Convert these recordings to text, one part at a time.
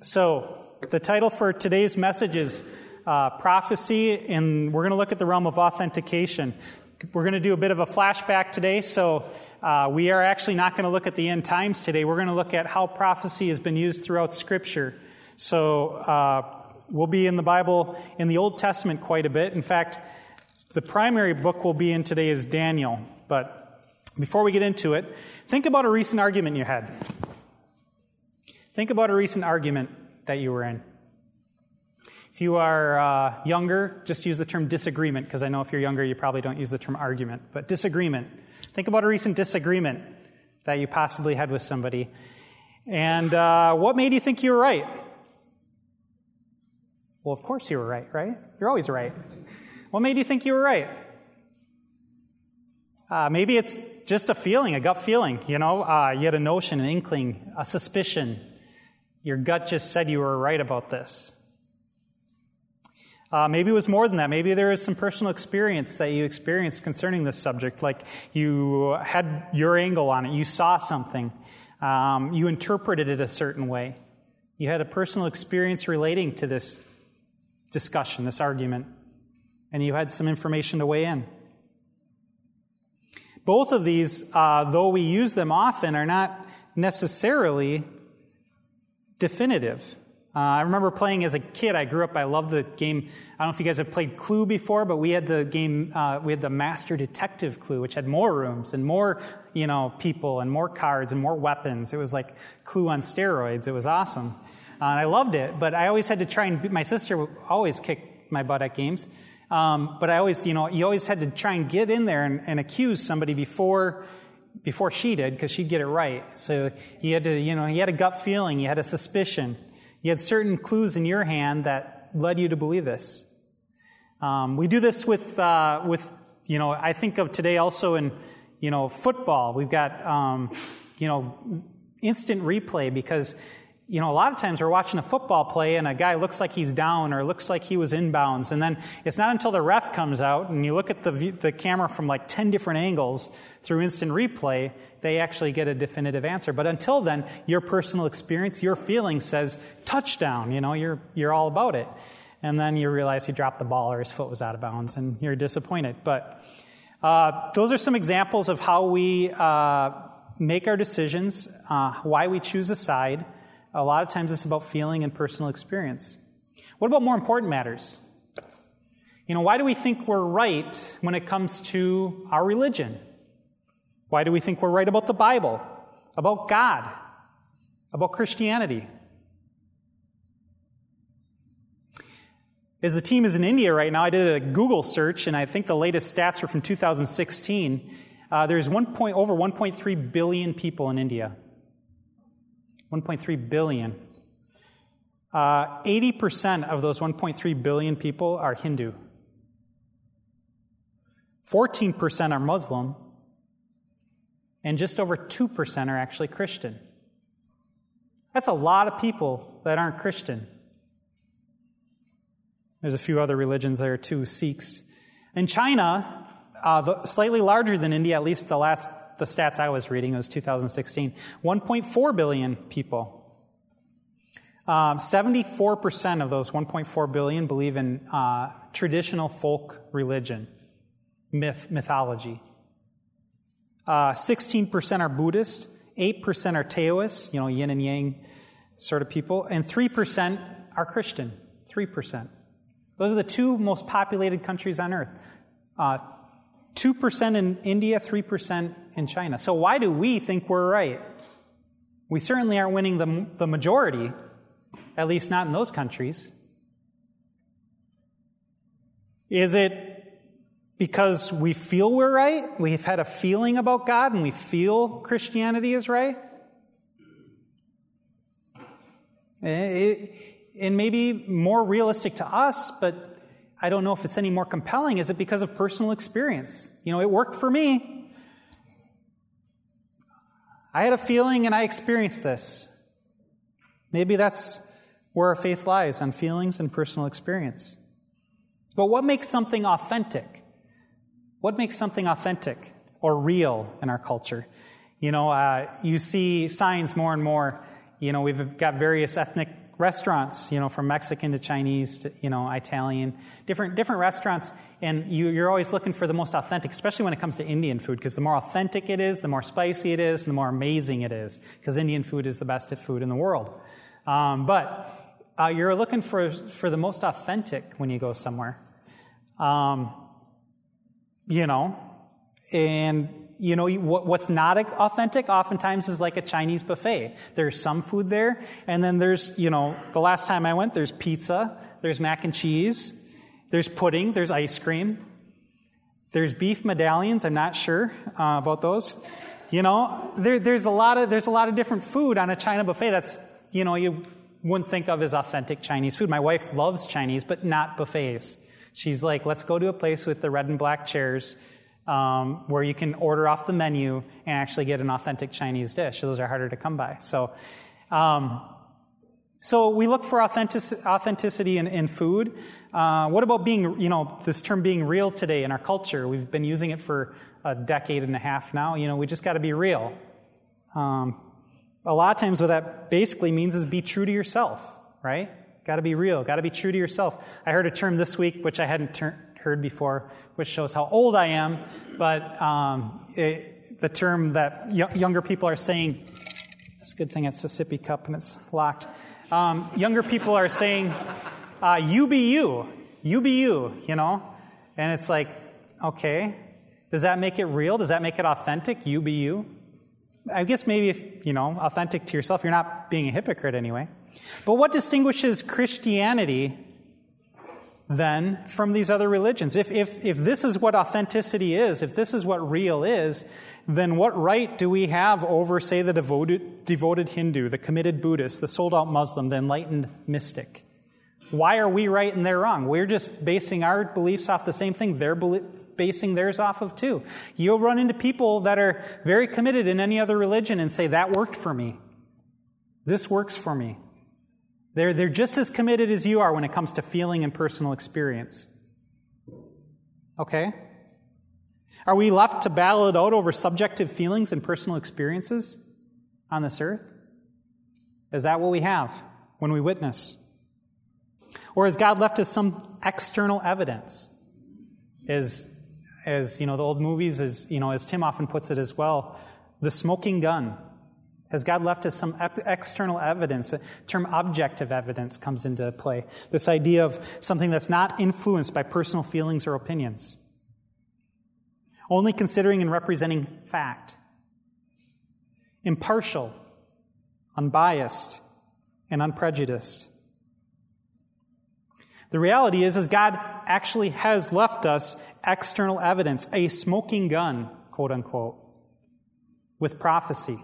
So, the title for today's message is Prophecy, and we're going to look at the realm of authentication. We're going to do a bit of a flashback today, so we are actually not going to look at the end times today. We're going to look at how prophecy has been used throughout Scripture. So, we'll be in the Bible, in the Old Testament quite a bit. In fact, the primary book we'll be in today is Daniel. But before we get into it, think about a recent argument you had. Think about a recent argument that you were in. If you are younger, just use the term disagreement, because I know if you're younger, you probably don't use the term argument. But disagreement. Think about a recent disagreement that you possibly had with somebody. And what made you think you were right? Well, of course you were right, right? You're always right. What made you think you were right? Maybe it's just a feeling, a gut feeling. You had a notion, an inkling, a suspicion. Your gut just said you were right about this. Maybe it was more than that. Maybe there was some personal experience that you experienced concerning this subject, like you had your angle on it. You saw something. You interpreted it a certain way. You had a personal experience relating to this discussion, this argument, and you had some information to weigh in. Both of these, though we use them often, are not necessarily definitive. I remember playing as a kid. I grew up, I loved the game. I don't know if you guys have played Clue before, but we had the game, we had the Master Detective Clue, which had more rooms and more, people and more cards and more weapons. It was like Clue on steroids. It was awesome. And I loved it, but I always had to try and, my sister would always kick my butt at games. But I always, you always had to try and get in there and accuse somebody before she did, because she'd get it right. So you had to, you had a gut feeling, you had a suspicion. You had certain clues in your hand that led you to believe this. We do this with I think of today also in, football. We've got, instant replay, because, a lot of times we're watching a football play and a guy looks like he's down or looks like he was inbounds. And then it's not until the ref comes out and you look at the camera from like 10 different angles through instant replay, they actually get a definitive answer. But until then, your personal experience, your feeling says touchdown. You're all about it. And then you realize he dropped the ball or his foot was out of bounds and you're disappointed. But those are some examples of how we make our decisions, why we choose a side. A lot of times it's about feeling and personal experience. What about more important matters? Why do we think we're right when it comes to our religion? Why do we think we're right about the Bible, about God, about Christianity? As the team is in India right now, I did a Google search, and I think the latest stats are from 2016. There's over 1.3 billion people in India. 1.3 billion. 80% of those 1.3 billion people are Hindu. 14% are Muslim. And just over 2% are actually Christian. That's a lot of people that aren't Christian. There's a few other religions there too, Sikhs. In China, slightly larger than India, at least the stats I was reading, it was 2016, 1.4 billion people. 74% of those 1.4 billion believe in traditional folk religion, mythology. 16% are Buddhist, 8% are Taoists, yin and yang sort of people, and 3% are Christian, 3%. Those are the two most populated countries on earth. 2% in India, 3% in China. So why do we think we're right? We certainly aren't winning the majority, at least not in those countries. Is it because we feel we're right? We've had a feeling about God and we feel Christianity is right? And maybe more realistic to us, but I don't know if it's any more compelling. Is it because of personal experience? It worked for me. I had a feeling and I experienced this. Maybe that's where our faith lies, on feelings and personal experience. But what makes something authentic? What makes something authentic or real in our culture? You see signs more and more. We've got various ethnic restaurants, from Mexican to Chinese to, Italian, different restaurants, and you're always looking for the most authentic, especially when it comes to Indian food, because the more authentic it is, the more spicy it is, and the more amazing it is, because Indian food is the best food in the world. But you're looking for the most authentic when you go somewhere. What's not authentic oftentimes is like a Chinese buffet. There's some food there, and then there's, the last time I went, there's pizza, there's mac and cheese, there's pudding, there's ice cream, there's beef medallions. I'm not sure about those. There's a lot of different food on a China buffet that's, you wouldn't think of as authentic Chinese food. My wife loves Chinese, but not buffets. She's like, let's go to a place with the red and black chairs, where you can order off the menu and actually get an authentic Chinese dish. Those are harder to come by. So we look for authenticity in food. What about being, this term being real today in our culture? We've been using it for a decade and a half now. We just got to be real. A lot of times what that basically means is be true to yourself, right? Got to be real. Got to be true to yourself. I heard a term this week, which I hadn't heard before, which shows how old I am, but the term that younger people are saying, it's a good thing it's a sippy cup and it's locked. Younger people are saying, you be you, and it's like, okay, does that make it real? Does that make it authentic? You be you? I guess maybe if, authentic to yourself, you're not being a hypocrite anyway. But what distinguishes Christianity then from these other religions? If this is what authenticity is, if this is what real is, then what right do we have over, say, the devoted Hindu, the committed Buddhist, the sold-out Muslim, the enlightened mystic? Why are we right and they're wrong? We're just basing our beliefs off the same thing they're basing theirs off of too. You'll run into people that are very committed in any other religion and say, that worked for me. This works for me. They're just as committed as you are when it comes to feeling and personal experience. Okay? Are we left to battle it out over subjective feelings and personal experiences on this earth? Is that what we have when we witness? Or has God left us some external evidence? As the old movies, as Tim often puts it as well, the smoking gun. Has God left us some external evidence? The term objective evidence comes into play. This idea of something that's not influenced by personal feelings or opinions. Only considering and representing fact. Impartial, unbiased, and unprejudiced. The reality is God actually has left us external evidence, a smoking gun, quote unquote, with prophecy.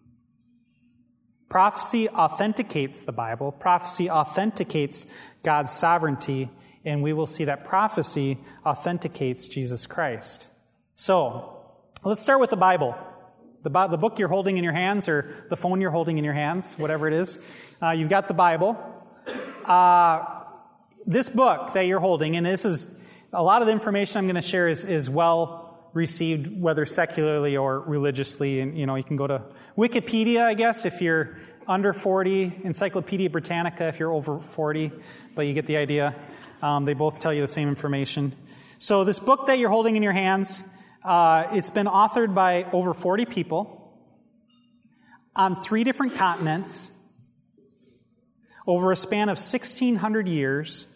Prophecy authenticates the Bible. Prophecy authenticates God's sovereignty, and we will see that prophecy authenticates Jesus Christ. So, let's start with the Bible. The book you're holding in your hands, or the phone you're holding in your hands, whatever it is. You've got the Bible. This book that you're holding, and this is a lot of the information I'm going to share is well received, whether secularly or religiously. And, you can go to Wikipedia, I guess, if you're under 40, Encyclopedia Britannica if you're over 40, but you get the idea. They both tell you the same information. So this book that you're holding in your hands, it's been authored by over 40 people on 3 different continents over a span of 1,600 years,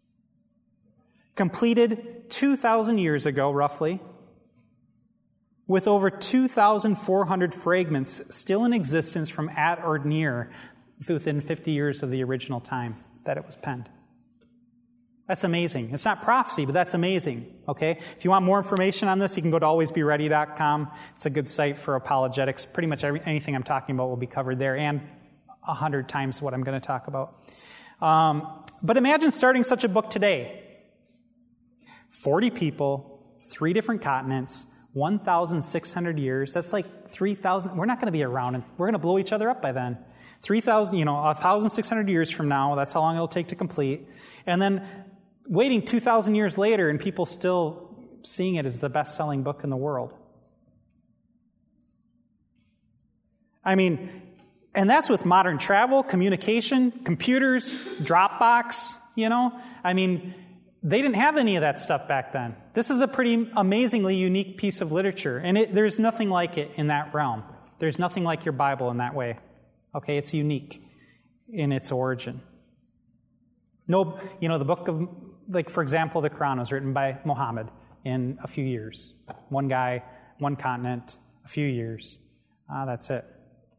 completed 2,000 years ago, roughly, with over 2,400 fragments still in existence from at or near within 50 years of the original time that it was penned. That's amazing. It's not prophecy, but that's amazing, okay? If you want more information on this, you can go to alwaysbeready.com. It's a good site for apologetics. Pretty much anything I'm talking about will be covered there, and 100 times what I'm going to talk about. But imagine starting such a book today. 40 people, 3 different continents, 1,600 years. That's like 3,000. We're not going to be around, and we're going to blow each other up by then. 3,000, 1,600 years from now, that's how long it'll take to complete. And then waiting 2,000 years later, and people still seeing it as the best-selling book in the world. I mean, And that's with modern travel, communication, computers, Dropbox, I mean, they didn't have any of that stuff back then. This is a pretty amazingly unique piece of literature, and there's nothing like it in that realm. There's nothing like your Bible in that way. Okay, it's unique in its origin. No, the book of, like, for example, the Quran was written by Muhammad in a few years. One guy, one continent, a few years. That's it.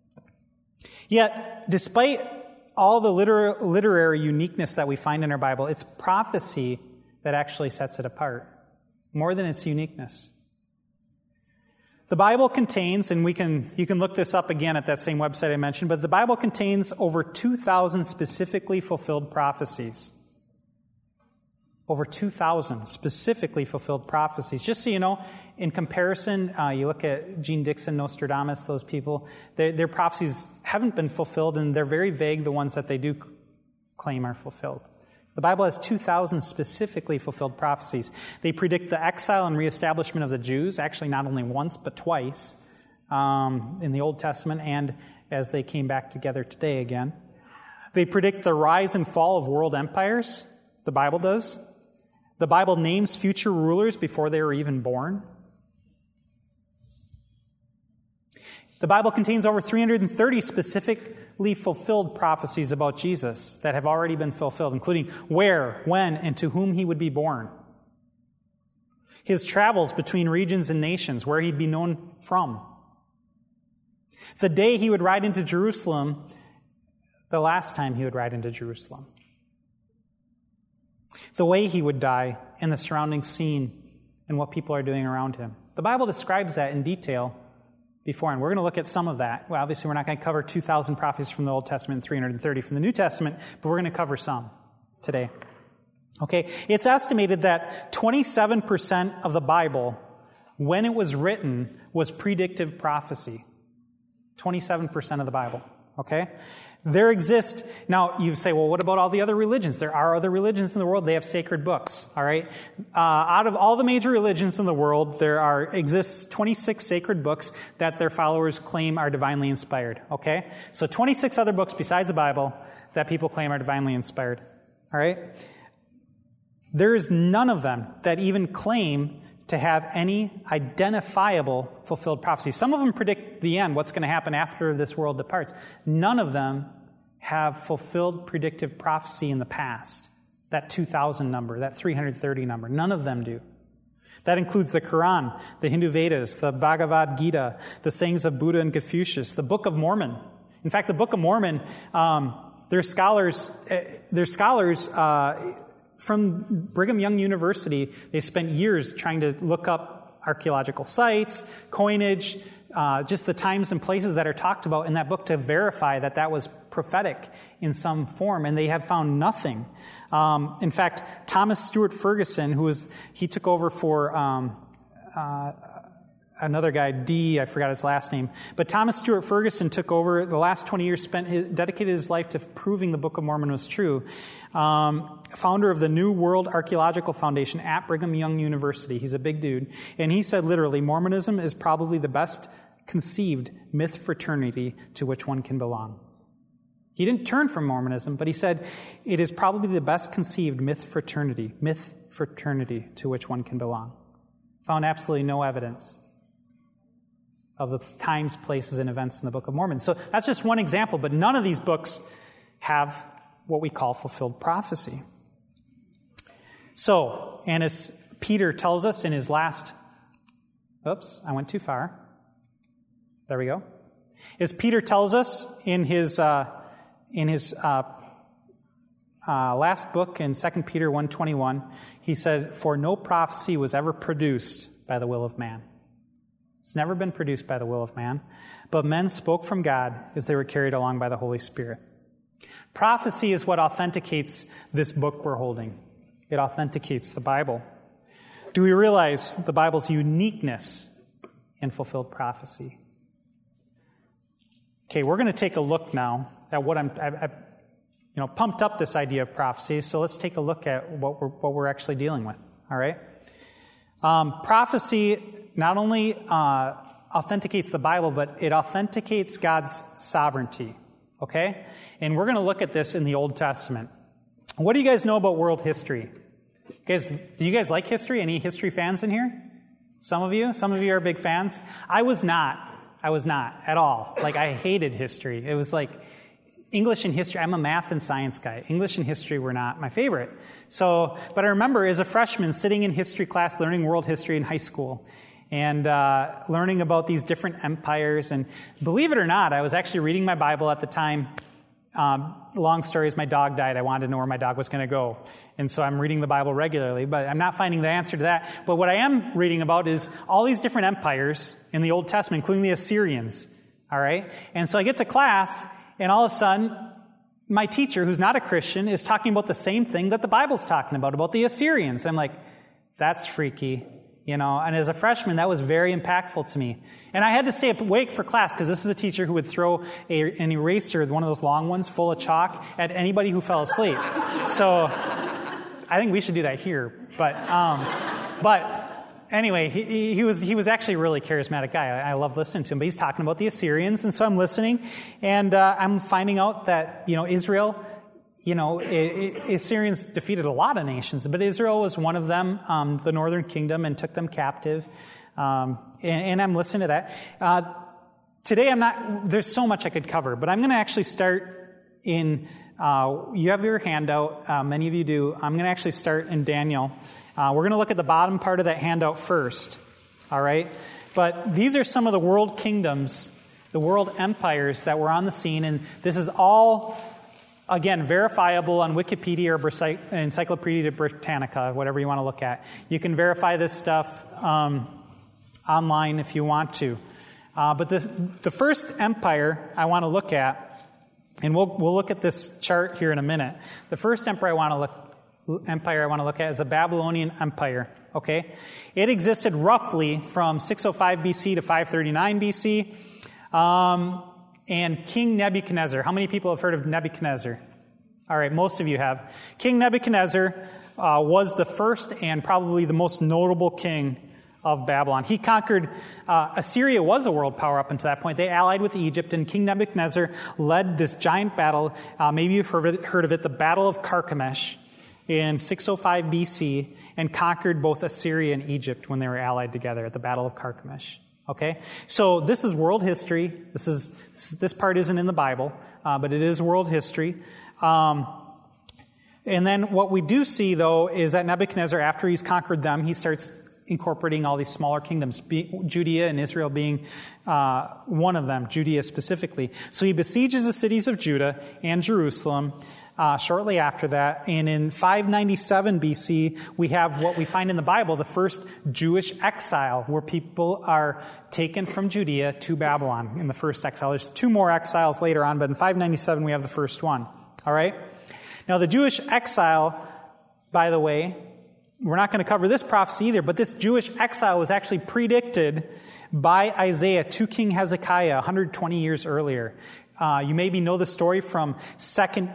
Yet, despite all the literary uniqueness that we find in our Bible, it's prophecy that actually sets it apart, more than its uniqueness. The Bible contains, and you can look this up again at that same website I mentioned, but the Bible contains over 2,000 specifically fulfilled prophecies. Over 2,000 specifically fulfilled prophecies. Just so you know, in comparison, you look at Gene Dixon, Nostradamus, those people, their prophecies haven't been fulfilled, and they're very vague, the ones that they do claim are fulfilled. The Bible has 2,000 specifically fulfilled prophecies. They predict the exile and reestablishment of the Jews, actually not only once, but twice, in the Old Testament and as they came back together today again. They predict the rise and fall of world empires, the Bible does. The Bible names future rulers before they were even born. The Bible contains over 330 specifically fulfilled prophecies about Jesus that have already been fulfilled, including where, when, and to whom he would be born. His travels between regions and nations, where he'd be known from. The day he would ride into Jerusalem, the last time he would ride into Jerusalem. The way he would die, and the surrounding scene, and what people are doing around him. The Bible describes that in detail before, and we're going to look at some of that. Well, obviously, we're not going to cover 2,000 prophecies from the Old Testament and 330 from the New Testament, but we're going to cover some today. Okay, it's estimated that 27% of the Bible, when it was written, was predictive prophecy. 27% of the Bible. Okay? There exist, now you say, well, what about all the other religions? There are other religions in the world. They have sacred books, all right? Out of all the major religions in the world, exists 26 sacred books that their followers claim are divinely inspired, okay? So 26 other books besides the Bible that people claim are divinely inspired, all right? There is none of them that even claim to have any identifiable fulfilled prophecy. Some of them predict the end, what's going to happen after this world departs. None of them have fulfilled predictive prophecy in the past. That 2,000 number, that 330 number. None of them do. That includes the Quran, the Hindu Vedas, the Bhagavad Gita, the sayings of Buddha and Confucius, the Book of Mormon. In fact, the Book of Mormon, there's scholars from Brigham Young University. They spent years trying to look up archaeological sites, coinage, just the times and places that are talked about in that book to verify that that was prophetic in some form, and they have found nothing. In fact, Thomas Stewart Ferguson, he took over for another guy, I forgot his last name, but Thomas Stewart Ferguson took over the last 20 years, dedicated his life to proving the Book of Mormon was true. Founder of the New World Archaeological Foundation at Brigham Young University. He's a big dude. And he said literally, Mormonism is probably the best conceived myth fraternity to which one can belong. He didn't turn from Mormonism, but he said it is probably the best conceived myth fraternity to which one can belong. Found absolutely no evidence of the times, places, and events in the Book of Mormon. So that's just one example, but none of these books have what we call fulfilled prophecy. So, and as Peter tells us in his last, I went too far. There we go. As Peter tells us in his last book in 2 Peter 1:21, he said, "For no prophecy was ever produced by the will of man." It's never been produced by the will of man, but men spoke from God as they were carried along by the Holy Spirit. Prophecy is what authenticates this book we're holding. It authenticates the Bible. Do we realize the Bible's uniqueness in fulfilled prophecy? Okay, we're going to take a look now at what I've pumped up this idea of prophecy, so let's take a look at what we're actually dealing with, all right? Prophecy not only authenticates the Bible, but it authenticates God's sovereignty. okay? And we're going to look at this in the Old Testament. What do you guys know about world history? Guys, do you guys like history? Any history fans in here? Some of you? Some of you are big fans? I was not at all. Like, I hated history. It was like English and history. I'm a math and science guy. English and history were not my favorite. But I remember as a freshman sitting in history class learning world history in high school and learning about these different empires. And believe it or not, I was actually reading my Bible at the time. Long story is my dog died. I wanted to know where my dog was going to go. And so I'm reading the Bible regularly, but I'm not finding the answer to that. But what I am reading about is all these different empires in the Old Testament, including the Assyrians. All right? And so I get to class, and all of a sudden, my teacher, who's not a Christian, is talking about the same thing that the Bible's talking about the Assyrians. I'm like, that's freaky. And as a freshman, that was very impactful to me. And I had to stay awake for class because this is a teacher who would throw an eraser, one of those long ones, full of chalk, at anybody who fell asleep. So I think we should do that here. But anyway, he was actually a really charismatic guy. I love listening to him. But he's talking about the Assyrians, and so I'm listening, and I'm finding out that Israel. Assyrians defeated a lot of nations, but Israel was one of them, the northern kingdom, and took them captive. And I'm listening to that. Today, there's so much I could cover, but I'm going to actually start in, you have your handout, many of you do. I'm going to actually start in Daniel. We're going to look at the bottom part of that handout first, all right? But these are some of the world kingdoms, the world empires that were on the scene, and this is all, again, verifiable on Wikipedia or Encyclopedia Britannica, whatever you want to look at. You can verify this stuff online if you want to. But the first empire I want to look at, and we'll look at this chart here in a minute. The first empire I want to look at is the Babylonian Empire. Okay, it existed roughly from 605 BC to 539 BC. And King Nebuchadnezzar. How many people have heard of Nebuchadnezzar? All right, most of you have. King Nebuchadnezzar was the first and probably the most notable king of Babylon. He conquered, Assyria was a world power up until that point. They allied with Egypt, and King Nebuchadnezzar led this giant battle. Maybe you've heard of it, the Battle of Carchemish in 605 BC, and conquered both Assyria and Egypt when they were allied together at the Battle of Carchemish. Okay, so this is world history. This part isn't in the Bible, but it is world history. And then what we do see, though, is that Nebuchadnezzar, after he's conquered them, he starts incorporating all these smaller kingdoms, Judea and Israel being one of them, Judea specifically. So he besieges the cities of Judah and Jerusalem. Shortly after that, and in 597 BC, we have what we find in the Bible, the first Jewish exile, where people are taken from Judea to Babylon in the first exile. There's two more exiles later on, but in 597 we have the first one. All right? Now the Jewish exile, by the way, we're not going to cover this prophecy either, but this Jewish exile was actually predicted by Isaiah to King Hezekiah 120 years earlier. You maybe know the story from 2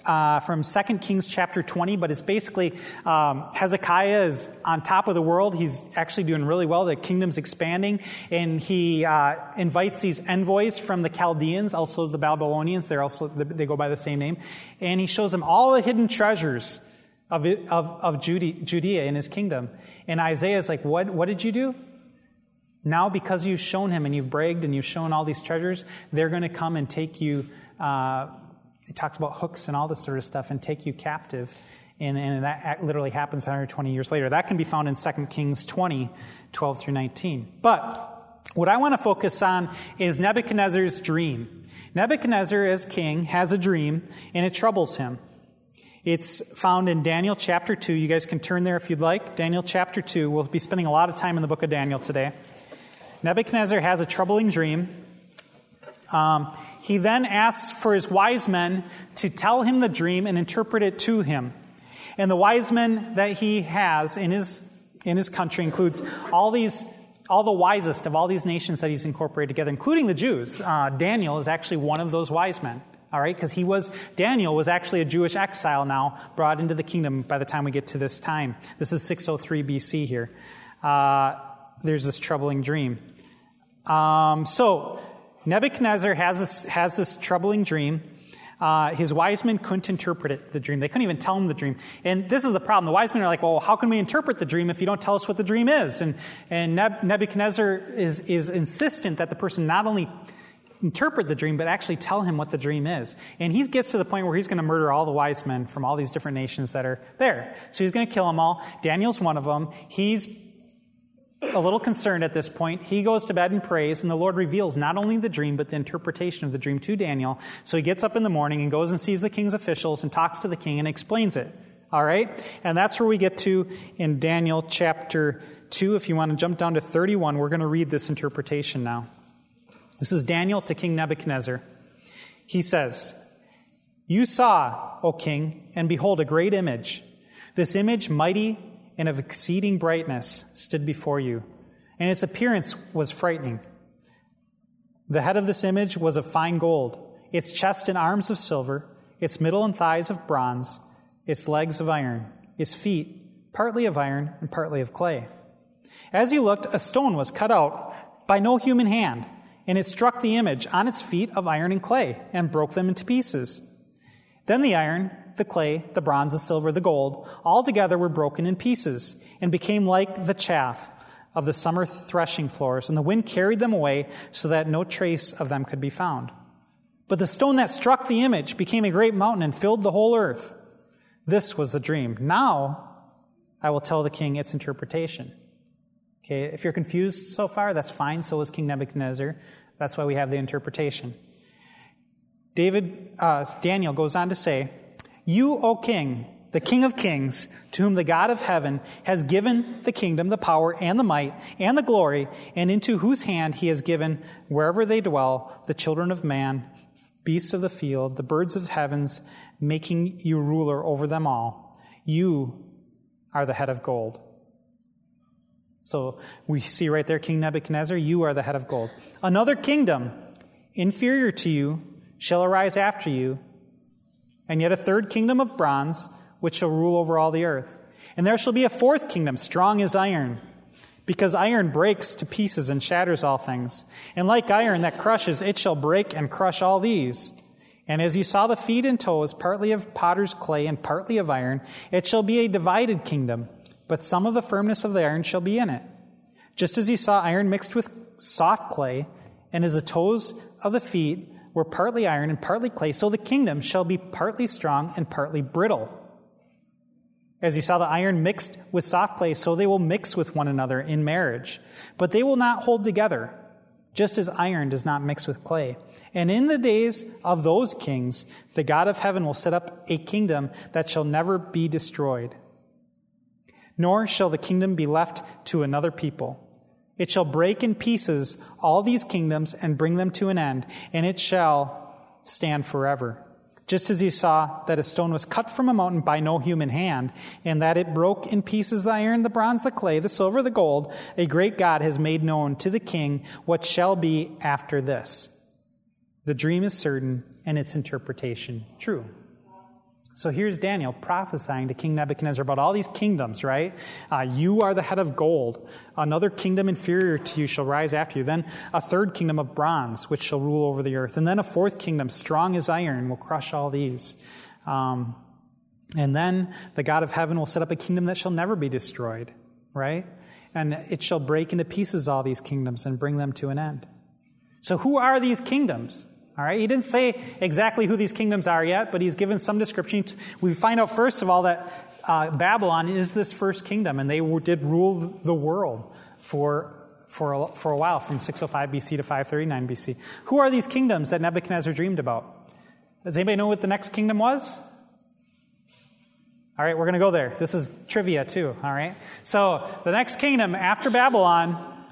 Kings chapter 20, but it's basically Hezekiah is on top of the world. He's actually doing really well. The kingdom's expanding, and he invites these envoys from the Chaldeans, also the Babylonians. They go by the same name, and he shows them all the hidden treasures of Judea in his kingdom. And Isaiah is like, "What did you do? Now, because you've shown him and you've bragged and you've shown all these treasures, they're going to come and take you." It talks about hooks and all this sort of stuff and take you captive. And that literally happens 120 years later. That can be found in 2 Kings 20, 12 through 19. But what I want to focus on is Nebuchadnezzar's dream. Nebuchadnezzar, as king, has a dream, and it troubles him. It's found in Daniel chapter 2. You guys can turn there if you'd like. Daniel chapter 2. We'll be spending a lot of time in the book of Daniel today. Nebuchadnezzar has a troubling dream. He then asks for his wise men to tell him the dream and interpret it to him. And the wise men that he has in his country includes all the wisest of all these nations that he's incorporated together, including the Jews. Daniel is actually one of those wise men. All right, because Daniel was actually a Jewish exile now, brought into the kingdom by the time we get to this time. This is 603 BC here. There's this troubling dream. So Nebuchadnezzar has this troubling dream, his wise men couldn't interpret the dream. They couldn't even tell him the dream. And this is the problem. The wise men are like, well, how can we interpret the dream if you don't tell us what the dream is? And Nebuchadnezzar is insistent that the person not only interpret the dream, but actually tell him what the dream is. And he gets to the point where he's going to murder all the wise men from all these different nations that are there. So he's going to kill them all. Daniel's one of them. He's a little concerned at this point. He goes to bed and prays, and the Lord reveals not only the dream, but the interpretation of the dream to Daniel. So he gets up in the morning and goes and sees the king's officials and talks to the king and explains it. All right? And that's where we get to in Daniel chapter 2. If you want to jump down to 31, we're going to read this interpretation now. This is Daniel to King Nebuchadnezzar. He says, "You saw, O king, and behold, a great image. This image, mighty and of exceeding brightness, stood before you, and its appearance was frightening. The head of this image was of fine gold, its chest and arms of silver, its middle and thighs of bronze, its legs of iron, its feet partly of iron and partly of clay. As you looked, a stone was cut out by no human hand, and it struck the image on its feet of iron and clay and broke them into pieces. Then the iron, the clay, the bronze, the silver, the gold, all together were broken in pieces and became like the chaff of the summer threshing floors, and the wind carried them away so that no trace of them could be found. But the stone that struck the image became a great mountain and filled the whole earth. This was the dream. Now I will tell the king its interpretation." Okay, if you're confused so far, that's fine. So is King Nebuchadnezzar. That's why we have the interpretation. Daniel goes on to say, "You, O king, the King of kings, to whom the God of heaven has given the kingdom, the power, and the might, and the glory, and into whose hand he has given, wherever they dwell, the children of man, beasts of the field, the birds of heavens, making you ruler over them all. You are the head of gold." So we see right there, King Nebuchadnezzar, you are the head of gold. "Another kingdom, inferior to you, shall arise after you, and yet a third kingdom of bronze, which shall rule over all the earth. And there shall be a fourth kingdom, strong as iron, because iron breaks to pieces and shatters all things. And like iron that crushes, it shall break and crush all these. And as you saw the feet and toes, partly of potter's clay and partly of iron, it shall be a divided kingdom, but some of the firmness of the iron shall be in it. Just as you saw iron mixed with soft clay, and as the toes of the feet were partly iron and partly clay, so the kingdom shall be partly strong and partly brittle. As you saw the iron mixed with soft clay, so they will mix with one another in marriage. But they will not hold together, just as iron does not mix with clay. And in the days of those kings, the God of heaven will set up a kingdom that shall never be destroyed. Nor shall the kingdom be left to another people. It shall break in pieces all these kingdoms and bring them to an end, and it shall stand forever. Just as you saw that a stone was cut from a mountain by no human hand, and that it broke in pieces the iron, the bronze, the clay, the silver, the gold, a great God has made known to the king what shall be after this. The dream is certain, and its interpretation true." So here's Daniel prophesying to King Nebuchadnezzar about all these kingdoms, right? You are the head of gold. Another kingdom inferior to you shall rise after you. Then a third kingdom of bronze, which shall rule over the earth. And then a fourth kingdom, strong as iron, will crush all these. And then the God of heaven will set up a kingdom that shall never be destroyed, right? And it shall break into pieces all these kingdoms and bring them to an end. So who are these kingdoms? All right, he didn't say exactly who these kingdoms are yet, but he's given some description. We find out, first of all, that Babylon is this first kingdom, and they did rule the world for a while, from 605 BC to 539 BC. Who are these kingdoms that Nebuchadnezzar dreamed about? Does anybody know what the next kingdom was? All right, we're going to go there. This is trivia, too, all right? So the next kingdom after Babylon...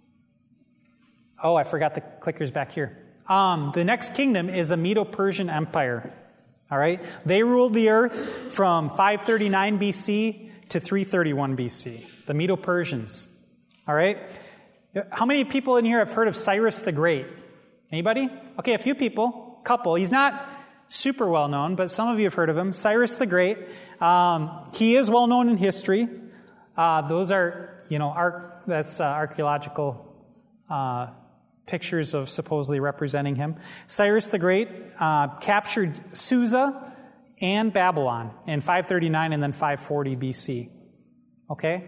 Oh, I forgot the clickers back here. The next kingdom is the Medo-Persian Empire. All right? They ruled the earth from 539 BC to 331 BC. The Medo-Persians. All right? How many people in here have heard of Cyrus the Great? Anybody? Okay, a few people. Couple. He's not super well known, but some of you have heard of him. Cyrus the Great. He is well known in history. Those are, that's archaeological pictures of supposedly representing him. Cyrus the Great captured Susa and Babylon in 539 and then 540 BC. Okay?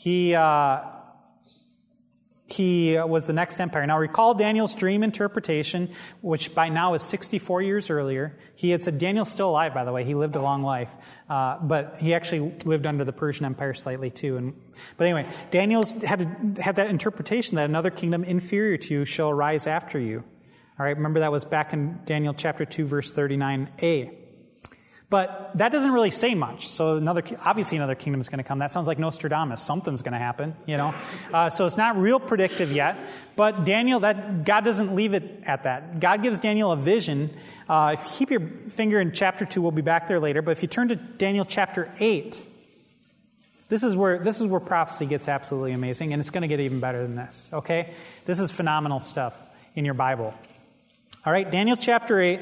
He was the next empire. Now recall Daniel's dream interpretation, which by now is 64 years earlier. He had said, Daniel's still alive, by the way. He lived a long life. But he actually lived under the Persian Empire slightly too. But anyway, Daniel's had that interpretation that another kingdom inferior to you shall rise after you. All right, remember that was back in Daniel chapter 2, verse 39a. But that doesn't really say much. So obviously another kingdom is going to come. That sounds like Nostradamus. Something's going to happen, So it's not real predictive yet. But Daniel, God doesn't leave it at that. God gives Daniel a vision. If you keep your finger in chapter 2, we'll be back there later. But if you turn to Daniel chapter 8, this is where prophecy gets absolutely amazing, and it's going to get even better than this. Okay, this is phenomenal stuff in your Bible. All right, Daniel chapter 8.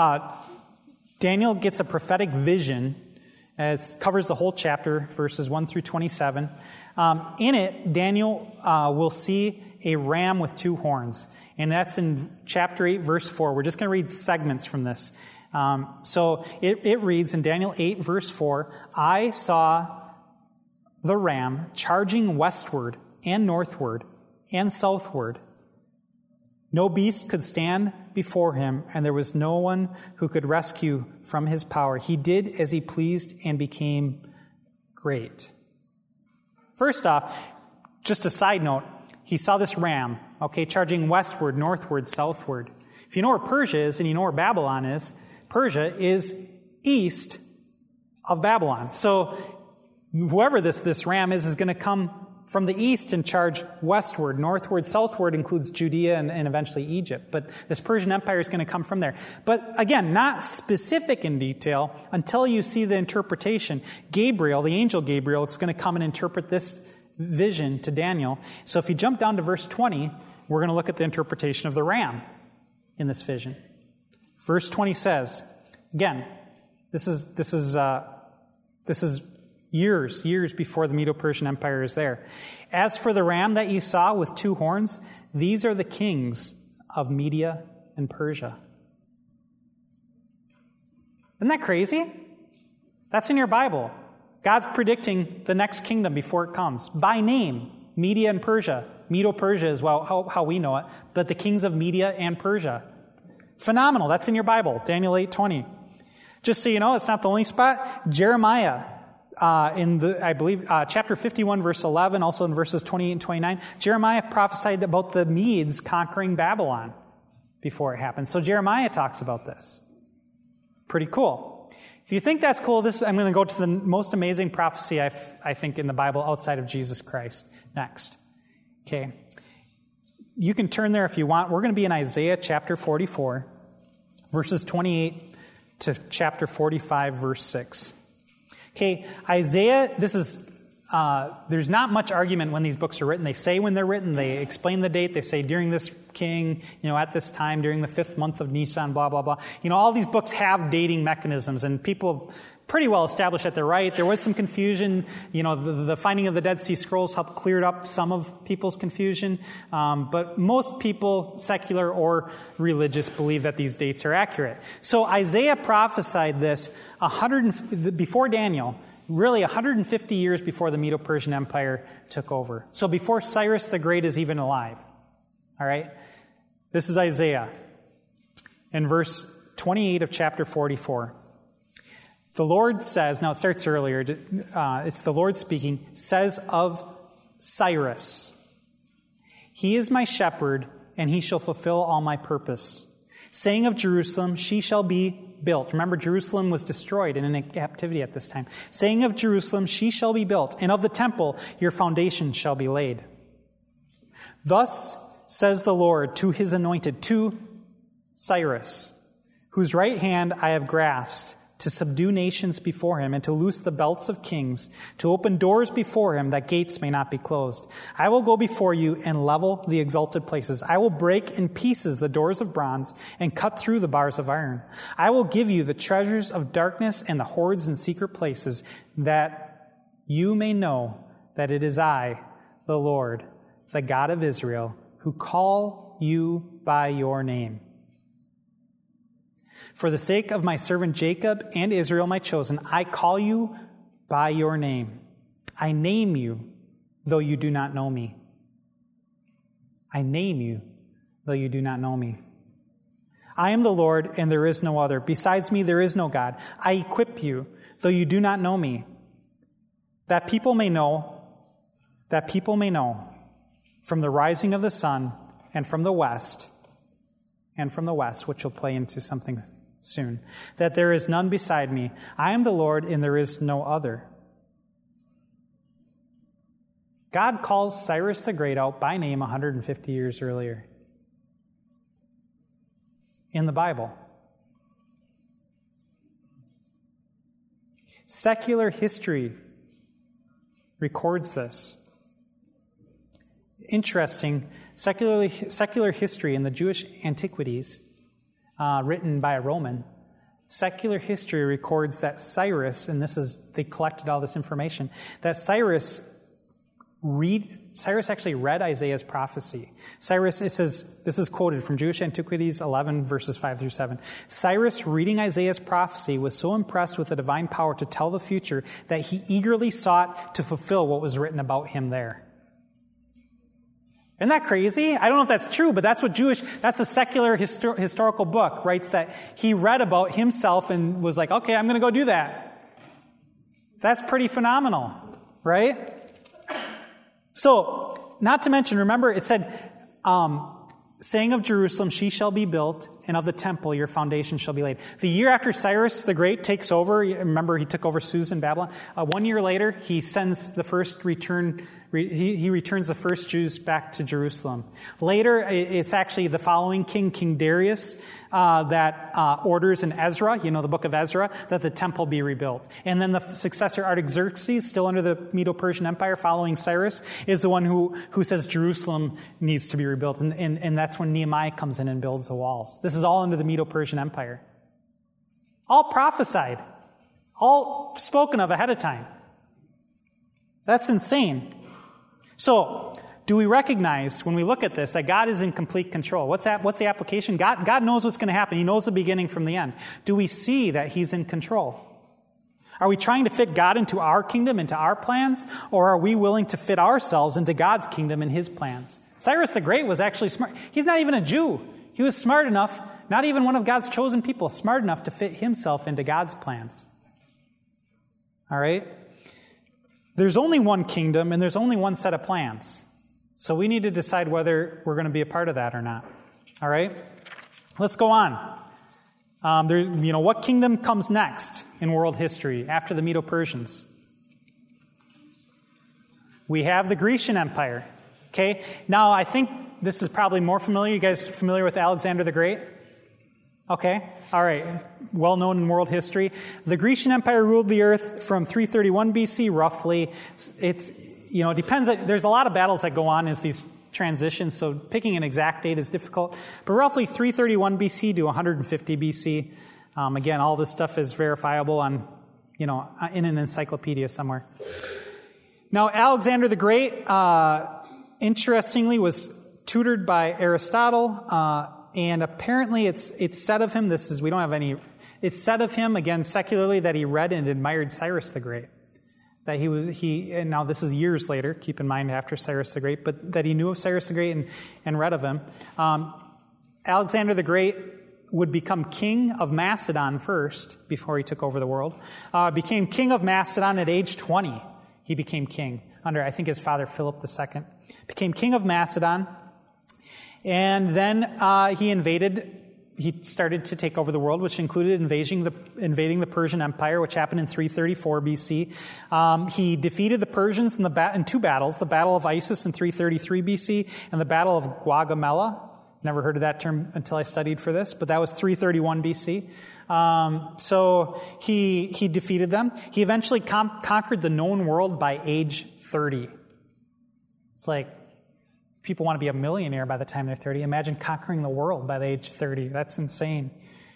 Daniel gets a prophetic vision. It covers the whole chapter, verses 1 through 27. In it, Daniel will see a ram with two horns. And that's in chapter 8, verse 4. We're just going to read segments from this. So it reads in Daniel 8, verse 4, I saw the ram charging westward and northward and southward. No beast could stand before him, and there was no one who could rescue from his power. He did as he pleased and became great. First off, just a side note, he saw this ram, charging westward, northward, southward. If you know where Persia is and you know where Babylon is, Persia is east of Babylon. So whoever this ram is going to come from the east and charge westward. Northward, southward includes Judea and eventually Egypt. But this Persian Empire is going to come from there. But again, not specific in detail until you see the interpretation. Gabriel, the angel Gabriel, is going to come and interpret this vision to Daniel. So if you jump down to verse 20, we're going to look at the interpretation of the ram in this vision. Verse 20 says, again, this is years before the Medo-Persian Empire is there. As for the ram that you saw with two horns, these are the kings of Media and Persia. Isn't that crazy? That's in your Bible. God's predicting the next kingdom before it comes. By name, Media and Persia. Medo-Persia is how we know it, but the kings of Media and Persia. Phenomenal. That's in your Bible, Daniel 8:20. Just so you know, it's not the only spot. Jeremiah, chapter 51, verse 11, also in verses 28 and 29, Jeremiah prophesied about the Medes conquering Babylon before it happened. So Jeremiah talks about this. Pretty cool. If you think that's cool, I'm going to go to the most amazing prophecy, I think, in the Bible outside of Jesus Christ next. Okay. You can turn there if you want. We're going to be in Isaiah chapter 44, verses 28 to chapter 45, verse 6. Okay, Isaiah, there's not much argument when these books are written. They say when they're written, they explain the date, they say during this king, at this time, during the 5th month of Nisan, blah, blah, blah. All these books have dating mechanisms, and people pretty well established that they're right. There was some confusion. The finding of the Dead Sea Scrolls helped clear up some of people's confusion. But most people, secular or religious, believe that these dates are accurate. So Isaiah prophesied this before Daniel, really 150 years before the Medo-Persian Empire took over. So before Cyrus the Great is even alive. All right? This is Isaiah. In verse 28 of chapter 44. The Lord says, now it starts earlier, it's the Lord speaking, says of Cyrus, He is my shepherd, and he shall fulfill all my purpose. Saying of Jerusalem, she shall be built. Remember, Jerusalem was destroyed and in captivity at this time. Saying of Jerusalem, she shall be built, and of the temple, your foundation shall be laid. Thus says the Lord to his anointed, to Cyrus, whose right hand I have grasped, to subdue nations before him, and to loose the belts of kings, to open doors before him, that gates may not be closed. I will go before you and level the exalted places. I will break in pieces the doors of bronze and cut through the bars of iron. I will give you the treasures of darkness and the hoards in secret places, that you may know that it is I, the Lord, the God of Israel, who call you by your name. For the sake of my servant Jacob and Israel, my chosen, I call you by your name. I name you, though you do not know me. I name you, though you do not know me. I am the Lord, and there is no other. Besides me, there is no God. I equip you, though you do not know me, that people may know from the rising of the sun and from the west, which will play into something soon, that there is none beside me. I am the Lord, and there is no other. God calls Cyrus the Great out by name 150 years earlier in the Bible. Secular history records this. Interesting, secular history in the Jewish antiquities, written by a Roman, secular history records that Cyrus, and they collected all this information, that Cyrus actually read Isaiah's prophecy. Cyrus, it says, this is quoted from Jewish Antiquities 11, verses 5 through 7. Cyrus, reading Isaiah's prophecy, was so impressed with the divine power to tell the future that he eagerly sought to fulfill what was written about him there. Isn't that crazy? I don't know if that's true, but that's a secular historical book, writes that he read about himself and was like, okay, I'm going to go do that. That's pretty phenomenal, right? So, not to mention, remember, it said, saying of Jerusalem, she shall be built, and of the temple, your foundation shall be laid. The year after Cyrus the Great takes over, remember he took over Susa and Babylon, 1 year later, he sends the first he returns the first Jews back to Jerusalem. Later, it's actually the following king, King Darius, that orders in Ezra, the book of Ezra, that the temple be rebuilt. And then the successor Artaxerxes, still under the Medo-Persian Empire, following Cyrus, is the one who says Jerusalem needs to be rebuilt. And that's when Nehemiah comes in and builds the walls. This is all under the Medo-Persian Empire. All prophesied. All spoken of ahead of time. That's insane. So, do we recognize, when we look at this, that God is in complete control? What's the application? God knows what's going to happen. He knows the beginning from the end. Do we see that He's in control? Are we trying to fit God into our kingdom, into our plans? Or are we willing to fit ourselves into God's kingdom and His plans? Cyrus the Great was actually smart. He's not even a Jew. He was smart enough, not even one of God's chosen people, smart enough to fit himself into God's plans. All right? There's only one kingdom, and there's only one set of plans. So we need to decide whether we're going to be a part of that or not. All right? Let's go on. What kingdom comes next in world history after the Medo-Persians? We have the Grecian Empire. Okay? Now, I think this is probably more familiar. You guys familiar with Alexander the Great? Okay. All right. Well known in world history. The Grecian Empire ruled the earth from 331 BC, roughly. It depends. There's a lot of battles that go on as these transitions, so picking an exact date is difficult. But roughly 331 BC to 150 BC. Again, all this stuff is verifiable on, in an encyclopedia somewhere. Now, Alexander the Great, interestingly, was tutored by Aristotle, and apparently it's said of him, it's said of him, again, secularly, that he read and admired Cyrus the Great. That and now this is years later, keep in mind after Cyrus the Great, but that he knew of Cyrus the Great and read of him. Alexander the Great would become king of Macedon first, before he took over the world. Became king of Macedon at age 20. He became king under, I think, his father Philip II. Became king of Macedon. And then he started to take over the world, which included invading the Persian Empire, which happened in 334 BC. He defeated the Persians in two battles, the Battle of Issus in 333 BC and the Battle of Gaugamela. Never heard of that term until I studied for this, but that was 331 BC. So he defeated them. He eventually conquered the known world by age 30. It's like, people want to be a millionaire by the time they're 30. Imagine conquering the world by the age 30. That's insane.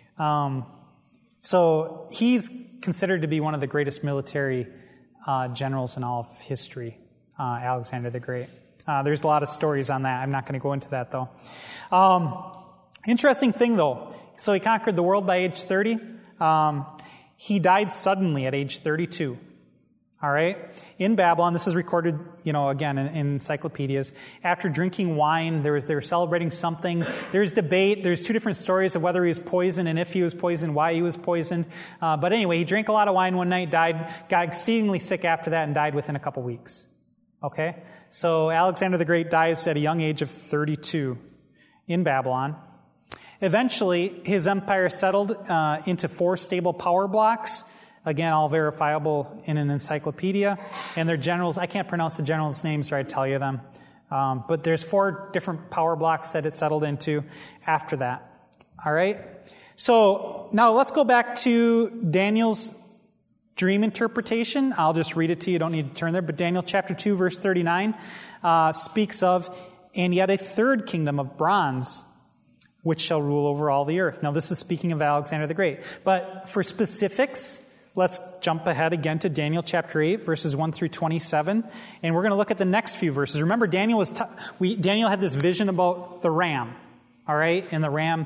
So he's considered to be one of the greatest military generals in all of history, Alexander the Great. There's a lot of stories on that. I'm not going to go into that, though. Interesting thing, though. So he conquered the world by age 30. He died suddenly at age 32. All right? In Babylon, this is recorded, again, in encyclopedias. After drinking wine, they were celebrating something. There's debate. There's two different stories of whether he was poisoned and if he was poisoned, why he was poisoned. But anyway, he drank a lot of wine one night, got exceedingly sick after that, and died within a couple weeks. Okay? So Alexander the Great dies at a young age of 32 in Babylon. Eventually, his empire settled into 4 stable power blocks. Again, all verifiable in an encyclopedia. And their generals, I can't pronounce the generals' names or I'd tell you them. But there's 4 different power blocks that it settled into after that. All right? So now let's go back to Daniel's dream interpretation. I'll just read it to you. You don't need to turn there. But Daniel chapter 2, verse 39 speaks of, "And yet a third kingdom of bronze, which shall rule over all the earth." Now, this is speaking of Alexander the Great. But for specifics, let's jump ahead again to Daniel chapter 8, verses 1 through 27. And we're going to look at the next few verses. Remember, Daniel had this vision about the ram. All right? And the ram,